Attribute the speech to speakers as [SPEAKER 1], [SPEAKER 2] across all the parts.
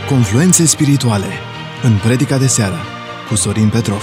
[SPEAKER 1] Confluențe spirituale în Predica de seară cu Sorin Petrov.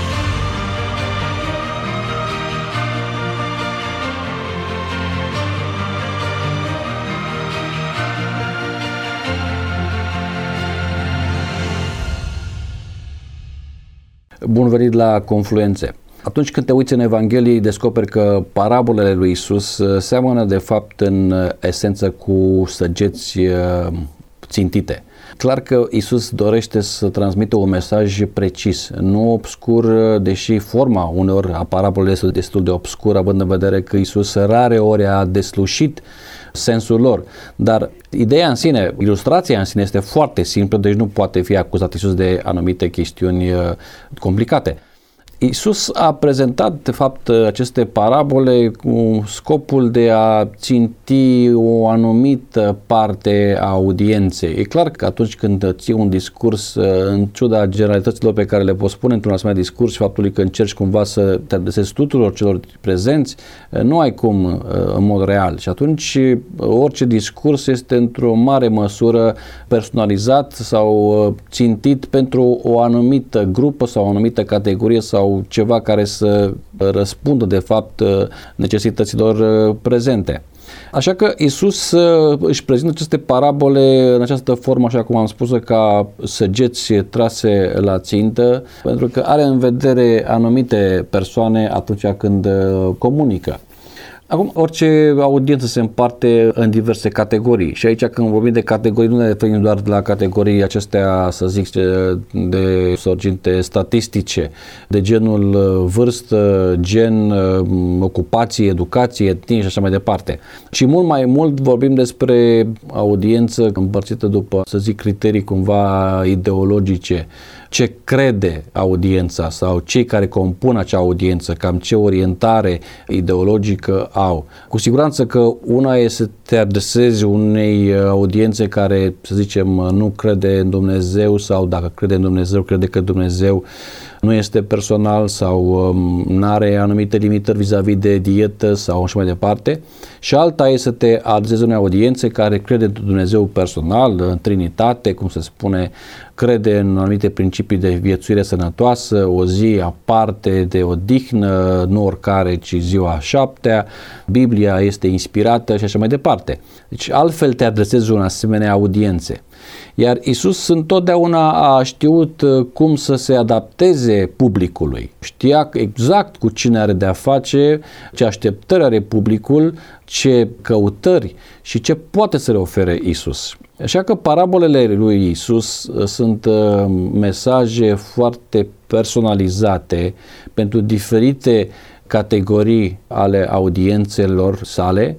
[SPEAKER 2] Bun venit la Confluențe. Atunci când te uiți în Evanghelie, descoperi că parabolele lui Isus seamănă de fapt în esență cu săgeți țintite. Clar că Isus dorește să transmită un mesaj precis, nu obscur, deși forma uneori a parabolelor este destul de obscură, având în vedere că Isus rareori a deslușit sensul lor. Dar ideea în sine, ilustrația în sine este foarte simplă, deci nu poate fi acuzat Isus de anumite chestiuni complicate. Isus a prezentat, de fapt, aceste parabole cu scopul de a ținti o anumită parte a audienței. E clar că atunci când ții un discurs, în ciuda generalităților pe care le poți spune într-un asemenea discurs și faptului că încerci cumva să te adresezi tuturor celor prezenți, nu ai cum în mod real. Și atunci orice discurs este într-o mare măsură personalizat sau țintit pentru o anumită grupă sau o anumită categorie sau ceva care să răspundă de fapt necesităților prezente. Așa că Isus își prezintă aceste parabole în această formă, așa cum am spus, ca săgeți trase la țintă, pentru că are în vedere anumite persoane atunci când comunică. Acum, orice audiență se împarte în diverse categorii și aici când vorbim de categorii nu ne referim doar la categorii acestea, să zic, de sorginte statistice, de genul vârstă, gen, ocupație, educație, etnie și așa mai departe. Și mult mai mult vorbim despre audiență împărțită după, să zic, criterii cumva ideologice. Ce crede audiența sau cei care compun acea audiență, cam ce orientare ideologică au. Cu siguranță că una e să te adresezi unei audiențe care, să zicem, nu crede în Dumnezeu sau dacă crede în Dumnezeu, crede că Dumnezeu nu este personal sau nu are anumite limitări vis-a-vis de dietă sau așa mai departe. Și alta e să te adresezi unei audiențe care crede în Dumnezeu personal, în Trinitate, cum se spune, crede în anumite principii de viețuire sănătoasă, o zi aparte de odihnă, nu oricare, ci ziua a șaptea, Biblia este inspirată și așa mai departe. Deci altfel te adresezi unei asemenea audiențe. Iar Isus întotdeauna a știut cum să se adapteze publicului. Știa exact cu cine are de-a face, ce așteptări are publicul, ce căutări și ce poate să le ofere Isus. Așa că parabolele lui Isus sunt mesaje foarte personalizate pentru diferite categorii ale audiențelor sale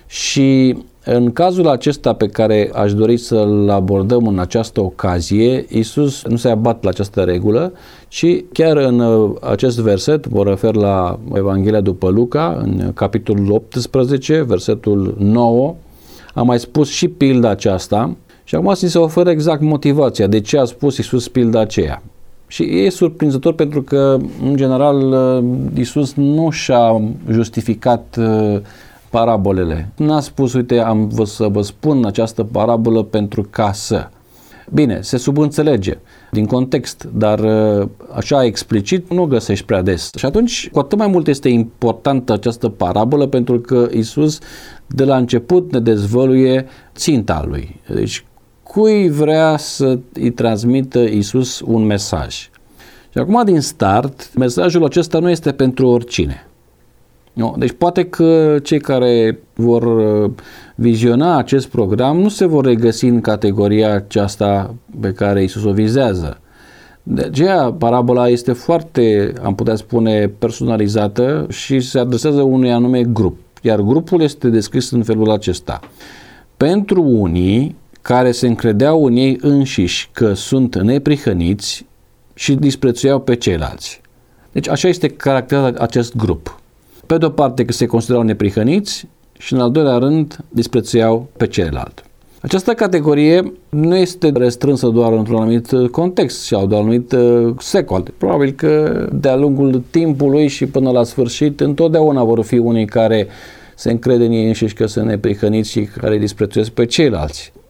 [SPEAKER 2] și în cazul acesta pe care aș dori să-l abordăm în această ocazie, Isus nu se abat la această regulă, ci chiar în acest verset, mă refer la Evanghelia după Luca, în capitolul 18, versetul 9, am mai spus și pilda aceasta și acum se oferă exact motivația de ce a spus Isus pilda aceea. Și e surprinzător pentru că, în general, Isus nu și-a justificat parabolele. N-a spus, uite, am să vă spun această parabolă pentru ca să. Bine, se subînțelege din context, dar așa explicit nu o găsești prea des. Și atunci, cu atât mai mult este importantă această parabolă pentru că Isus de la început ne dezvăluie ținta lui. Deci, cui vrea să îi transmită Isus un mesaj? Și acum, din start, mesajul acesta nu este pentru oricine. Nu? Deci poate că cei care vor viziona acest program nu se vor regăsi în categoria aceasta pe care Iisus o vizează. De aceea parabola este foarte, am putea spune, personalizată și se adresează unui anume grup. Iar grupul este descris în felul acesta. Pentru unii care se încredeau în ei înșiși că sunt neprihăniți și disprețuiau pe ceilalți. Deci așa este caracterizat acest grup. Pe de o parte că se considerau neprihăniți și în al doilea rând disprețuiau pe celălalt. Această categorie nu este restrânsă doar într-un anumit context sau de un anumit secol. Probabil că de-a lungul timpului și până la sfârșit întotdeauna vor fi unii care se încrede în ei înșiși că sunt neprihăniți și care disprețuiesc pe ceilalți.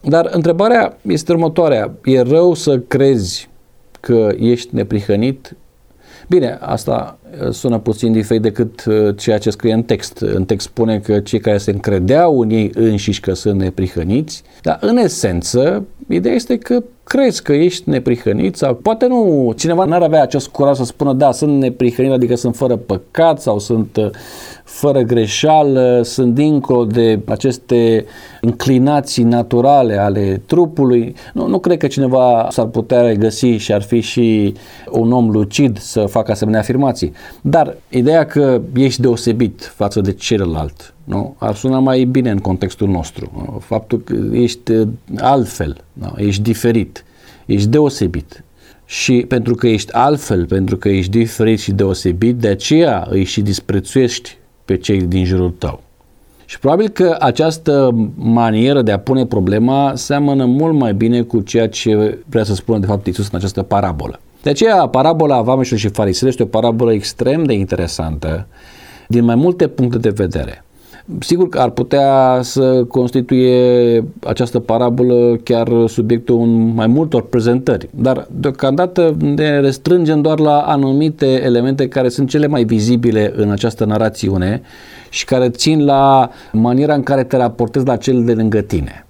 [SPEAKER 2] Dar întrebarea este următoarea. E rău să crezi că ești neprihănit? Bine, asta sună puțin diferit decât ceea ce scrie în text. În text spune că cei care se încredeau în ei înșiși că sunt neprihăniți, dar în esență, ideea este că crezi că ești neprihănit sau poate nu, cineva n-ar avea acest curaj să spună da, sunt neprihănit, adică sunt fără păcat sau sunt fără greșeală, sunt dincolo de aceste inclinații naturale ale trupului. Nu cred că cineva s-ar putea regăsi și ar fi și un om lucid să facă asemenea afirmații. Dar ideea că ești deosebit față de celălalt, nu? Ar suna mai bine în contextul nostru. Faptul că ești altfel, nu? Ești diferit, ești deosebit. Și pentru că ești altfel, pentru că ești diferit și deosebit, de aceea îi și disprețuiești pe cei din jurul tău. Și probabil că această manieră de a pune problema seamănă mult mai bine cu ceea ce vrea să spună de fapt Iisus în această parabolă. De aceea, parabola vameșilor și fariseilor este o parabolă extrem de interesantă din mai multe puncte de vedere. Sigur că ar putea să constituie această parabolă chiar subiectul mai multor prezentări, dar deocamdată ne restrângem doar la anumite elemente care sunt cele mai vizibile în această narațiune și care țin la maniera în care te raportezi la cel de lângă tine.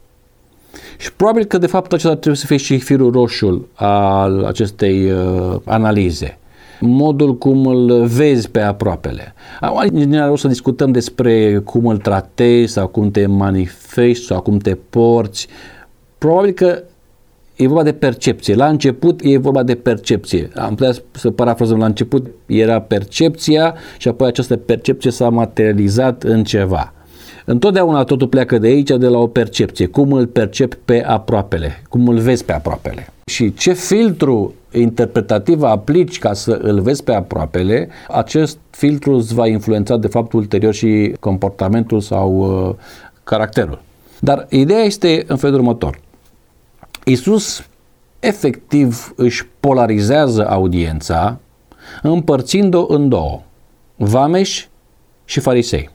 [SPEAKER 2] Și probabil că de fapt acesta trebuie să fie și firul roșu al acestei analize. Modul cum îl vezi pe aproapele. În general o să discutăm despre cum îl tratezi sau cum te manifesti sau cum te porți. Probabil că e vorba de percepție. La început e vorba de percepție. Am putea să parafrazăm, la început era percepția și apoi această percepție s-a materializat în ceva. Întotdeauna totul pleacă de aici, de la o percepție. Cum îl percepi pe aproapele, cum îl vezi pe aproapele. Și ce filtru interpretativ aplici ca să îl vezi pe aproapele, acest filtru îți va influența de fapt ulterior și comportamentul sau caracterul. Dar ideea este în felul următor. Iisus efectiv își polarizează audiența împărțind-o în două, vameși și farisei.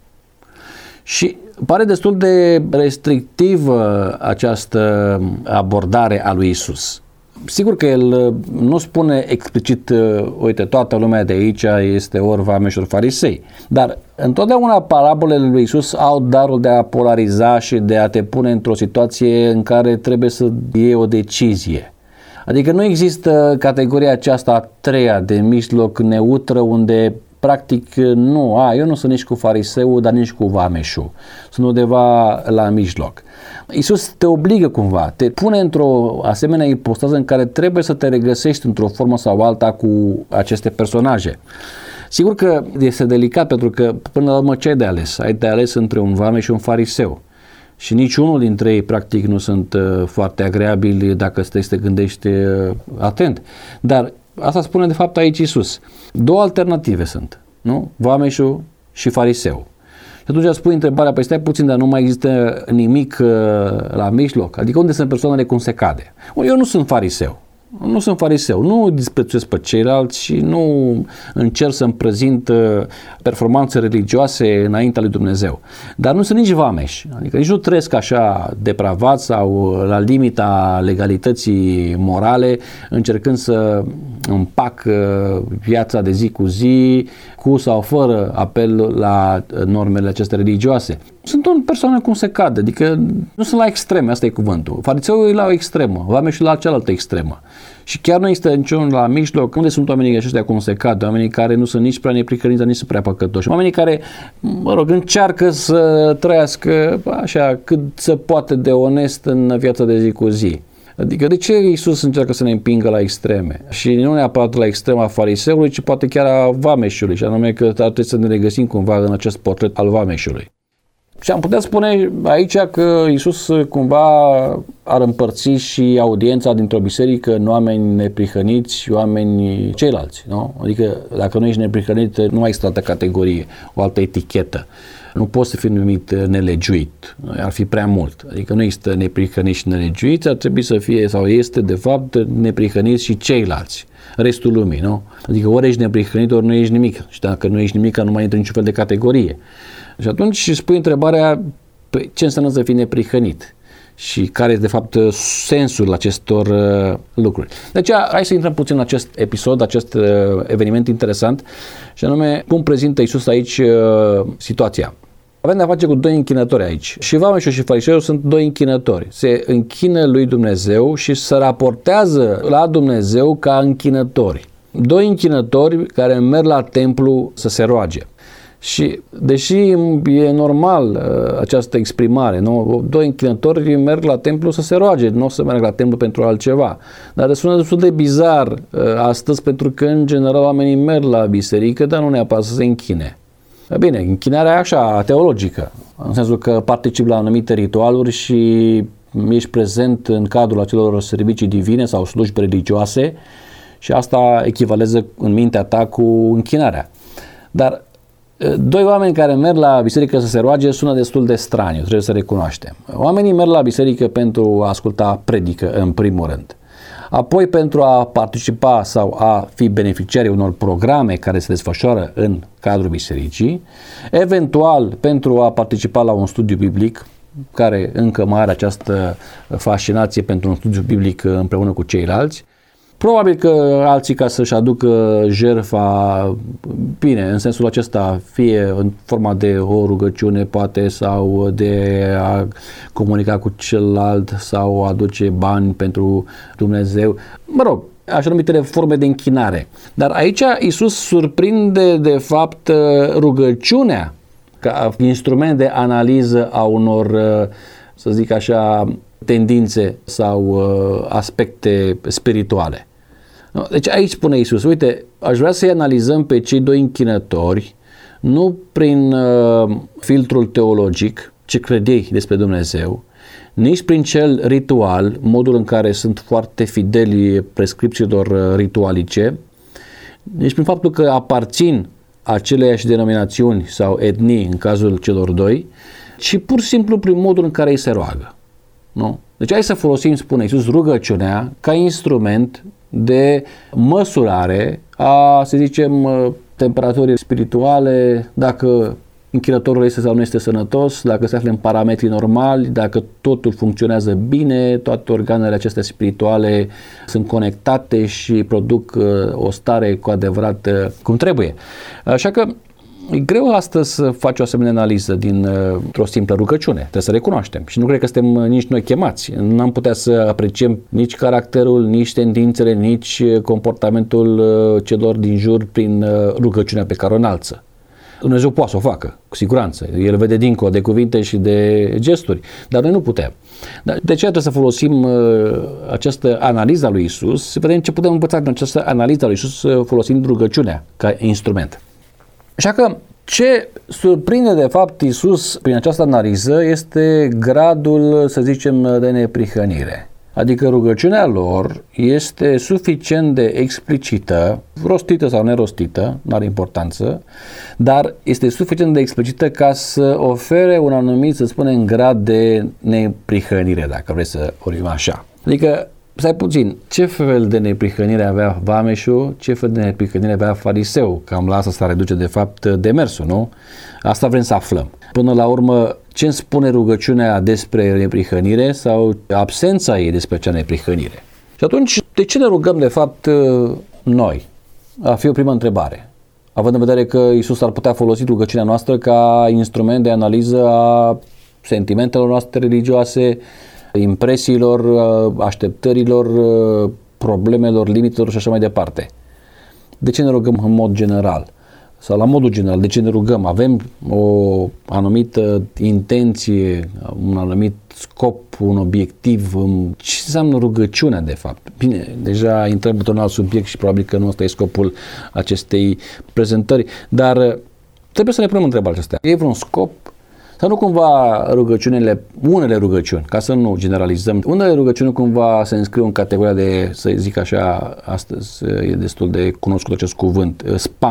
[SPEAKER 2] Și pare destul de restrictivă această abordare a lui Iisus. Sigur că el nu spune explicit, uite, toată lumea de aici este ori vameși, ori farisei, dar întotdeauna parabolele lui Iisus au darul de a polariza și de a te pune într-o situație în care trebuie să iei o decizie. Adică nu există categoria aceasta a treia de mijloc neutră unde practic nu, eu nu sunt nici cu fariseul, dar nici cu vameșul. Sunt undeva la mijloc. Iisus te obligă cumva, te pune într-o asemenea ipostază în care trebuie să te regăsești într-o formă sau alta cu aceste personaje. Sigur că este delicat pentru că până la urmă ce ai de ales? Ai de ales între un vameș și un fariseu. Și niciunul dintre ei practic nu sunt foarte agreabili dacă stai să te gândești atent. Dar asta spune de fapt aici Iisus. Două alternative sunt, nu? Vameșul și fariseu. Și atunci spui întrebarea, păi stai puțin, dar nu mai există nimic la mijloc? Adică unde sunt persoanele cum se cade? Eu nu sunt fariseu. Nu disprețuiesc pe ceilalți și nu încerc să-mi prezint performanțe religioase înaintea lui Dumnezeu. Dar nu sunt nici vameș, adică nici nu trăiesc așa depravat sau la limita legalității morale, încercând să împac viața de zi cu zi, cu sau fără apel la normele acestea religioase. Sunt o persoană cum se cade, adică nu sunt la extreme, asta e cuvântul. Fariseul e la o extremă, vameșul la cealaltă extremă. Și chiar nu există niciun la mijloc. Unde sunt oamenii aceștia cum se cade? Oamenii care nu sunt nici prea neprihăniți, nici prea păcătoși. Oamenii care, încearcă să trăiască așa cât se poate de onest în viața de zi cu zi. Adică de ce Iisus încearcă să ne împingă la extreme? Și nu neapărat la extrema fariseului, ci poate chiar a vameșului. Și anume că ar trebui să ne regăsim cumva în acest portret al vameșului. Și am putea spune aici că Iisus cumva ar împărți și audiența dintr-o biserică în oameni neprihăniți și oameni ceilalți. Nu? Adică dacă nu ești neprihănit, nu mai există altă categorie, o altă etichetă. Nu poți să fii numit nelegiuit, ar fi prea mult. Adică nu există neprihăniți și nelegiuiți, ar trebui să fie sau este de fapt neprihăniți și ceilalți, restul lumii. Nu? Adică ori ești neprihănit, ori nu ești nimic. Și dacă nu ești nimic, nu mai intri niciun fel de categorie. Și atunci spui întrebarea, ce înseamnă să fii neprihănit? și care este de fapt sensul acestor lucruri. Deci hai să intrăm puțin în acest episod, acest eveniment interesant, și anume cum prezintă Iisus aici situația. Avem de-a face cu doi închinători aici. Și vameșul și fariseul sunt doi închinători. Se închină lui Dumnezeu și se raportează la Dumnezeu ca închinători. Doi închinători care merg la templu să se roage. Și deși e normal această exprimare, nu? Doi închinători merg la templu să se roage, nu o să meargă la templu pentru altceva. Dar sună destul de bizar astăzi, pentru că în general oamenii merg la biserică, dar nu neapărat să se închine. Bine, închinarea e așa, teologică, în sensul că participi la anumite ritualuri și ești prezent în cadrul acelor servicii divine sau slujbe religioase și asta echivalează în mintea ta cu închinarea. Dar doi oameni care merg la biserică să se roage sună destul de straniu, trebuie să recunoaștem. Oamenii merg la biserică pentru a asculta predică, în primul rând. Apoi pentru a participa sau a fi beneficiarii unor programe care se desfășoară în cadrul bisericii, eventual pentru a participa la un studiu biblic, care încă mai are această fascinație pentru un studiu biblic împreună cu ceilalți. Probabil că alții ca să-și aducă jertfa, bine, în sensul acesta, fie în forma de o rugăciune, poate, sau de a comunica cu celălalt, sau aduce bani pentru Dumnezeu. Mă rog, așa numitele forme de închinare. Dar aici Iisus surprinde, de fapt, rugăciunea ca instrument de analiză a unor, să zic așa, tendințe sau aspecte spirituale. Deci aici spune Iisus, uite, aș vrea să-i analizăm pe cei doi închinători, nu prin filtrul teologic, ce cred ei despre Dumnezeu, nici prin cel ritual, modul în care sunt foarte fideli prescripțiilor ritualice, nici prin faptul că aparțin aceleiași denominațiuni sau etnii în cazul celor doi, ci pur și simplu prin modul în care ei se roagă. Nu? Deci hai să folosim, spune Iisus, rugăciunea ca instrument de măsurare a, să zicem, temperaturii spirituale, dacă închinătorul este sau nu este sănătos, dacă se află în parametri normali, dacă totul funcționează bine, toate organele acestea spirituale sunt conectate și produc o stare cu adevărat cum trebuie. Așa că e greu astăzi să faci o asemenea analiză dintr-o simplă rugăciune, trebuie să recunoaștem. Și nu cred că suntem nici noi chemați. Nu am putea să apreciem nici caracterul, nici tendințele, nici comportamentul celor din jur prin rugăciunea pe care o înalță. Dumnezeu poate să o facă, cu siguranță. El vede dincolo de cuvinte și de gesturi, dar noi nu putem. De ce trebuie să folosim această analiză a lui Iisus, să vedem ce putem învăța din această analiză a lui Iisus folosind rugăciunea ca instrument. Așa că ce surprinde de fapt Iisus prin această analiză este gradul, să zicem, de neprihănire. Adică rugăciunea lor este suficient de explicită, rostită sau nerostită, nu are importanță, dar este suficient de explicită ca să ofere un anumit, să spunem, grad de neprihănire, dacă vreți să o luăm așa. Adică, stai puțin, ce fel de neprihănire avea vameșul, ce fel de neprihănire avea fariseu? Cam la asta reduce de fapt demersul, nu? Asta vrem să aflăm. Până la urmă, ce îmi spune rugăciunea despre neprihănire sau absența ei despre acea neprihănire? Și atunci, de ce ne rugăm de fapt noi? Ar fi o primă întrebare. Având în vedere că Iisus ar putea folosi rugăciunea noastră ca instrument de analiză a sentimentelor noastre religioase, impresiilor, așteptărilor, problemelor, limitelor și așa mai departe. De ce ne rugăm în mod general? Sau la modul general, de ce ne rugăm? Avem o anumită intenție, un anumit scop, un obiectiv. Ce înseamnă rugăciunea, de fapt? Bine, deja intrăm într-un alt subiect și probabil că nu ăsta e scopul acestei prezentări, dar trebuie să ne punem întrebarea acestea. E vreun scop? Sau nu cumva unele rugăciuni, ca să nu generalizăm, unele rugăciuni cumva se înscriu în categoria de, să zic așa, astăzi e destul de cunoscut acest cuvânt,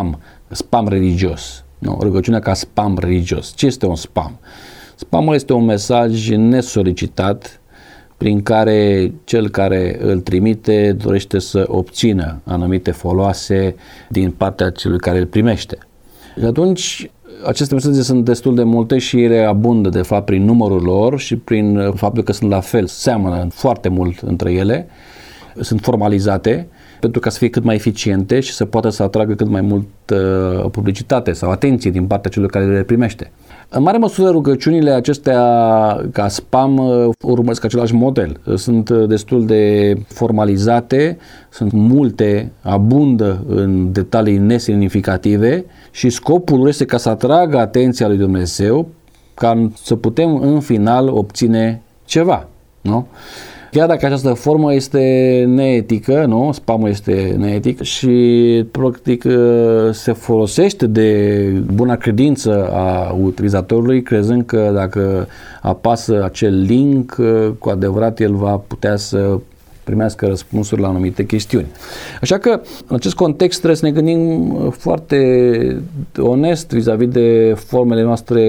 [SPEAKER 2] spam religios. Nu? Rugăciunea ca spam religios. Ce este un spam? Spamul este un mesaj nesolicitat prin care cel care îl trimite dorește să obțină anumite foloase din partea celui care îl primește. Și atunci aceste meseje sunt destul de multe și ele abundă, de fapt, prin numărul lor și prin faptul că sunt la fel, seamănă foarte mult între ele, sunt formalizate, pentru ca să fie cât mai eficiente și să poată să atragă cât mai mult publicitate sau atenție din partea celor care le primește. În mare măsură, rugăciunile acestea ca spam urmăresc același model. Sunt destul de formalizate, sunt multe, abundă în detalii nesemnificative și scopul este ca să atragă atenția lui Dumnezeu, ca să putem în final obține ceva, nu? Chiar dacă această formă este neetică, nu? Spamul este neetic și practic se folosește de buna credință a utilizatorului, crezând că dacă apasă acel link, cu adevărat el va putea să primească răspunsuri la anumite chestiuni. Așa că, în acest context, trebuie să ne gândim foarte onest vis-a-vis de formele noastre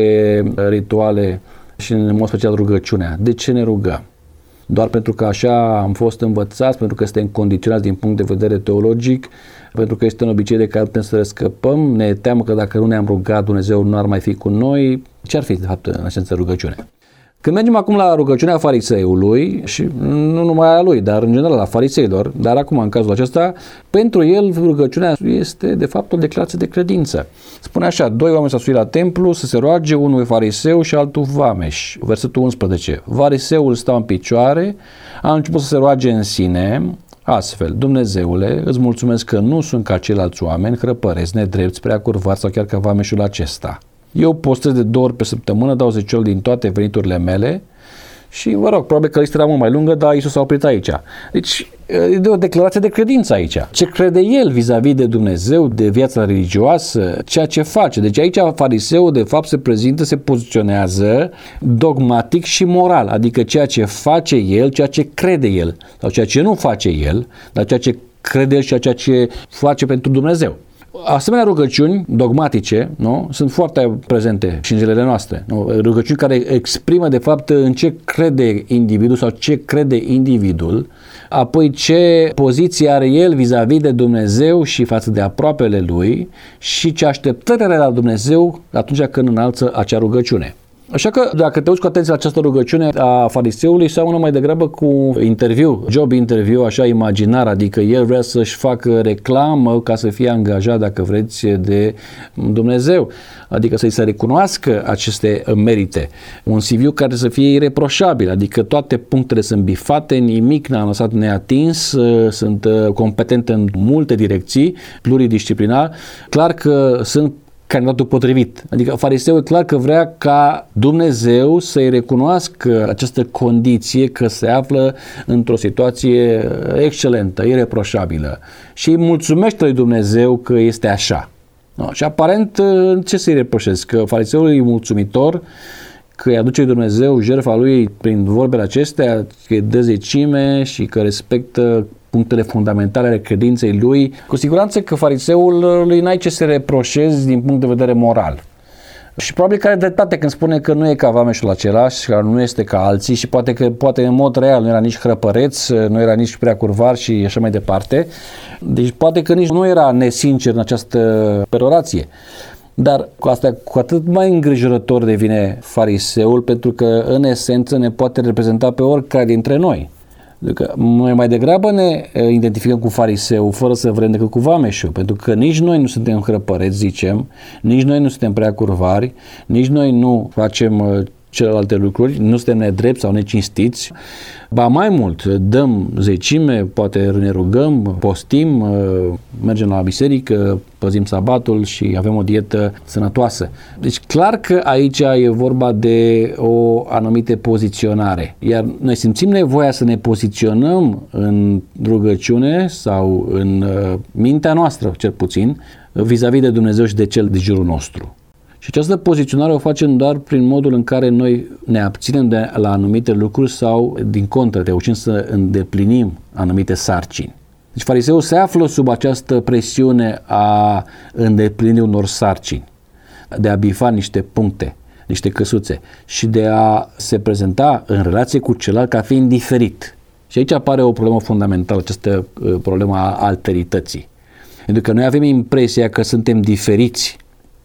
[SPEAKER 2] rituale și, în mod special, rugăciunea. De ce ne rugăm? Doar pentru că așa am fost învățați, pentru că suntem condiționați din punct de vedere teologic, pentru că este un obicei de care putem să răscăpăm, ne teamă că dacă nu ne-am rugat, Dumnezeu nu ar mai fi cu noi. Ce ar fi, de fapt, în esență, rugăciunea? Când mergem acum la rugăciunea fariseului, și nu numai a lui, dar în general a fariseilor, dar acum în cazul acesta, pentru el rugăciunea este de fapt o declarație de credință. Spune așa: 2 oameni s-au suit la templu să se roage, unul e fariseu și altul vameș. Versetul 11. Fariseul stau în picioare, a început să se roage în sine, astfel: Dumnezeule, îți mulțumesc că nu sunt ca ceilalți oameni, hrăpăreți, nedrepți, prea curvați sau chiar ca vameșul acesta. Eu postez de 2 ori pe săptămână, dau zeciul din toate veniturile mele și, vă rog, probabil că lista era mult mai lungă, dar Iisus a oprit aici. Deci, e de o declarație de credință aici. Ce crede el vis-a-vis de Dumnezeu, de viața religioasă, ceea ce face. Deci aici fariseul, de fapt, se prezintă, se poziționează dogmatic și moral, adică ceea ce face el, ceea ce crede el, sau ceea ce nu face el, dar ceea ce crede el și ceea ce face pentru Dumnezeu. Asemenea rugăciuni dogmatice, nu, sunt foarte prezente și în zilele noastre. Nu? Rugăciuni care exprimă de fapt în ce crede individul sau ce crede individul, apoi ce poziție are el vis-a-vis de Dumnezeu și față de aproapele lui și ce așteptări are la Dumnezeu atunci când înalță acea rugăciune. Așa că dacă te uiți cu atenție la această rugăciune a fariseului, seamănă mai degrabă cu interviu, job interviu, așa imaginar, adică el vrea să-și facă reclamă ca să fie angajat, dacă vreți, de Dumnezeu, adică să-i se recunoască aceste merite. Un CV care să fie ireproșabil, adică toate punctele sunt bifate, nimic n-a lăsat neatins, sunt competente în multe direcții, pluridisciplinar, clar că sunt candidatul potrivit. Adică fariseul clar că vrea ca Dumnezeu să-i recunoască această condiție că se află într-o situație excelentă, ireproșabilă și îi mulțumește lui Dumnezeu că este așa. No, și aparent ce să-i reproșez? Că fariseul e mulțumitor, că îi aduce Dumnezeu jertfa lui prin vorbele acestea, că îi dă zecime și că respectă punctele fundamentale ale credinței lui. Cu siguranță că fariseul lui n-ai ce să reproșezi din punct de vedere moral. Și probabil că are dreptate când spune că nu e ca vameșul același, că nu este ca alții și poate în mod real nu era nici hrăpăreț, nu era nici prea curvar și așa mai departe. Deci poate că nici nu era nesincer în această perorație. Dar cu atât mai îngrijorător devine fariseul, pentru că în esență ne poate reprezenta pe oricare dintre noi. Adică noi mai degrabă ne identificăm cu fariseu fără să vrem decât cu vameșul, pentru că nici noi nu suntem hrăpăreți, zicem, nici noi nu suntem prea curvari, nici noi nu facem celelalte lucruri, nu suntem nedrepți sau necinstiți, ba mai mult, dăm zecime, poate ne rugăm, postim, mergem la biserică, păzim sabatul și avem o dietă sănătoasă. Deci clar că aici e vorba de o anumită poziționare, iar noi simțim nevoia să ne poziționăm în rugăciune sau în mintea noastră, cel puțin, vis-a-vis de Dumnezeu și de cel de jurul nostru. Și această poziționare o facem doar prin modul în care noi ne abținem de la anumite lucruri sau, din contră, reușim să îndeplinim anumite sarcini. Deci fariseul se află sub această presiune a îndeplini unor sarcini, de a bifa niște puncte, niște căsuțe și de a se prezenta în relație cu celălalt ca fiind diferit. Și aici apare o problemă fundamentală, această problemă a alterității. Pentru că noi avem impresia că suntem diferiți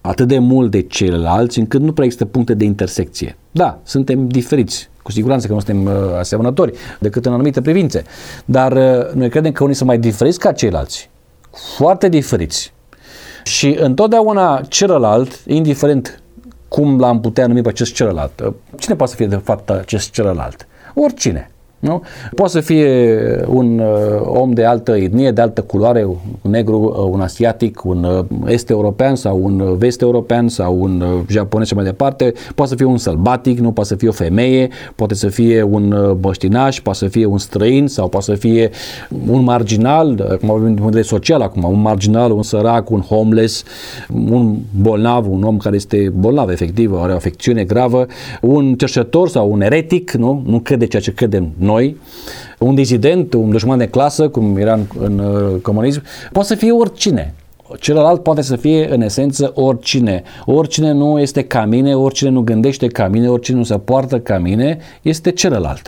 [SPEAKER 2] atât de mult de ceilalți încât nu prea există puncte de intersecție. Da, suntem diferiți, cu siguranță că nu suntem asemănători decât în anumite privințe, dar noi credem că unii sunt mai diferiți ca ceilalți, foarte diferiți. Și întotdeauna celălalt, indiferent cum l-am putea numi pe acest celălalt, cine poate să fie de fapt acest celălalt? Oricine. Nu? Poate să fie un om de altă etnie, de altă culoare, un negru, un asiatic, un est-european sau un vest-european sau un japonez și mai departe, poate să fie un sălbatic, nu poate să fie o femeie, poate să fie un băștinaș, poate să fie un străin sau poate să fie un marginal, cum vorbim din punct de vedere social acum, un marginal, un sărac, un homeless, un bolnav, un om care este bolnav efectiv, are o afecțiune gravă, un cercetător sau un eretic, nu crede ceea ce credem noi, un dizident, un dușman de clasă, cum era în comunism, poate să fie oricine. Celălalt poate să fie în esență oricine. Oricine nu este ca mine, oricine nu gândește ca mine, oricine nu se poartă ca mine, este celălalt.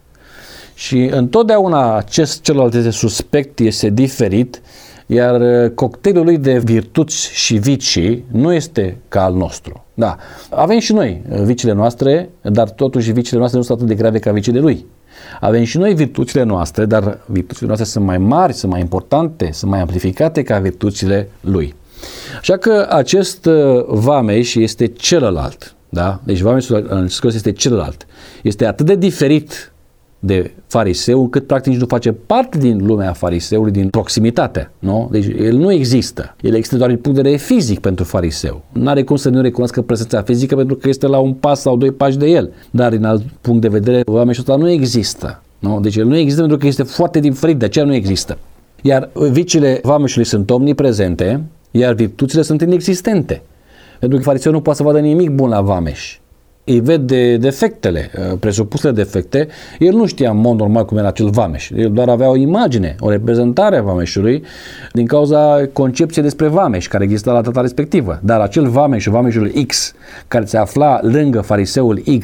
[SPEAKER 2] Și întotdeauna acest celălalt este suspect, este diferit, iar cocktailul lui de virtuți și vicii nu este ca al nostru. Da, avem și noi viciile noastre, dar totuși viciile noastre nu sunt atât de grave ca viciile lui. Avem și noi virtuțile noastre, dar virtuțile noastre sunt mai mari, sunt mai importante, sunt mai amplificate ca virtuțile lui. Așa că acest vameș este celălalt. Da? Deci vameșul în scos este celălalt. Este atât de diferit de fariseu încât practic nici nu face parte din lumea fariseului, din proximitate. Nu? Deci el nu există. El există doar din punct de vedere fizic pentru fariseu. Nu are cum să nu recunoască prezența fizică pentru că este la un pas sau doi pași de el. Dar din alt punct de vedere, vameșul ăsta nu există. Nu? Deci el nu există pentru că este foarte diferit, de aceea nu există. Iar viciile vameșului sunt omniprezente, iar virtuțile sunt inexistente. Pentru că fariseul nu poate să vadă nimic bun la vameș. Îi vede defectele, presupusele defecte, el nu știa în mod normal cum era acel vameș, el doar avea o imagine, o reprezentare a vameșului din cauza concepției despre vameș care exista la data respectivă, dar acel vameș, vameșul X, care se afla lângă fariseul Y,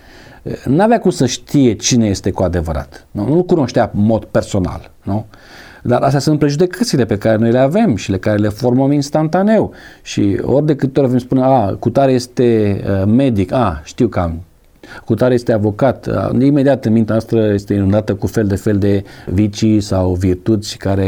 [SPEAKER 2] n-avea cum să știe cine este cu adevărat, nu-l cunoștea în mod personal, nu? Dar astea sunt prejudecățile pe care noi le avem și care le formăm instantaneu. Și ori de câte ori avem spune, cutare este medic, știu că cutare este avocat, imediat în mintea noastră este inundată cu fel de vicii sau virtuți care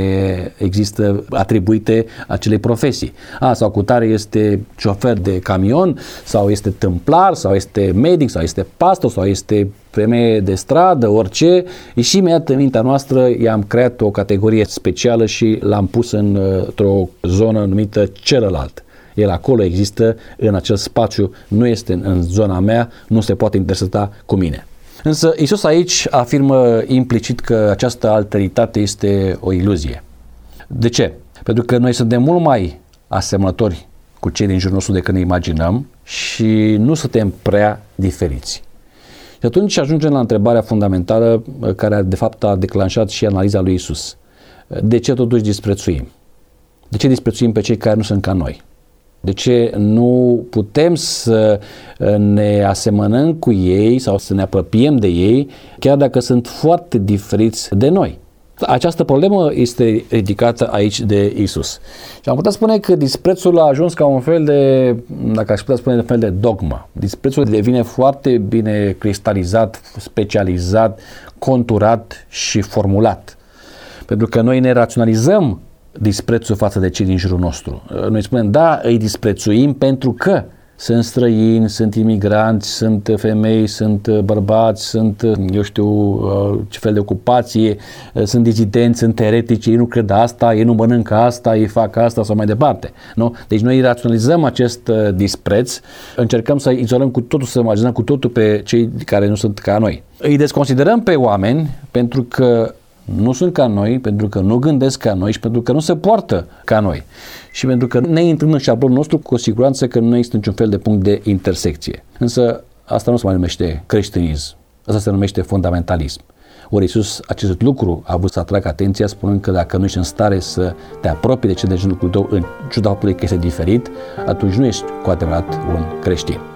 [SPEAKER 2] există atribuite acelei profesii. Sau cutare este șofer de camion, sau este tâmplar, sau este medic, sau este pastor, sau este femeie de stradă, orice, și imediat în mintea noastră i-am creat o categorie specială și l-am pus într-o zonă numită celălalt. El acolo există, în acel spațiu, nu este în zona mea, nu se poate intersecta cu mine. Însă Iisus aici afirmă implicit că această alteritate este o iluzie. De ce? Pentru că noi suntem mult mai asemănători cu cei din jurul nostru decât ne imaginăm și nu suntem prea diferiți. Și atunci ajungem la întrebarea fundamentală care de fapt a declanșat și analiza lui Iisus. De ce totuși disprețuim? De ce disprețuim pe cei care nu sunt ca noi? De ce nu putem să ne asemănăm cu ei sau să ne apropiem de ei, chiar dacă sunt foarte diferiți de noi? Această problemă este ridicată aici de Iisus. Și am putea spune că disprețul a ajuns ca un fel de, dacă aș putea spune, un fel de dogmă. Disprețul devine foarte bine cristalizat, specializat, conturat și formulat. Pentru că noi ne raționalizăm disprețul față de cei din jurul nostru. Noi spunem, da, îi disprețuim pentru că sunt străini, sunt imigranți, sunt femei, sunt bărbați, sunt, ce fel de ocupație, sunt dizidenți, sunt eretici, ei nu cred asta, ei nu mănâncă asta, ei fac asta sau mai departe. Nu? Deci noi raționalizăm acest dispreț, încercăm să izolăm cu totul, să imaginăm cu totul pe cei care nu sunt ca noi. Îi desconsiderăm pe oameni pentru că nu sunt ca noi, pentru că nu gândesc ca noi și pentru că nu se poartă ca noi. Și pentru că ne intrăm în șablonul nostru, cu siguranță că nu există niciun fel de punct de intersecție. Însă asta nu se mai numește creștinism, asta se numește fundamentalism. Ori Iisus acest lucru a vrut să atragă atenția spunând că dacă nu ești în stare să te apropii de cel de jurul tău în ciuda faptului că este diferit, atunci nu ești cu adevărat un creștin.